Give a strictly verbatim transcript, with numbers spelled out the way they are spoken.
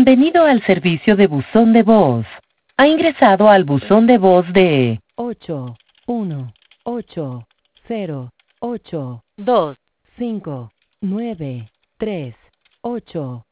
Bienvenido al servicio de buzón de voz. Ha ingresado al buzón de voz de ocho, uno, ocho, cero, ocho, dos, cinco, nueve, tres, ocho.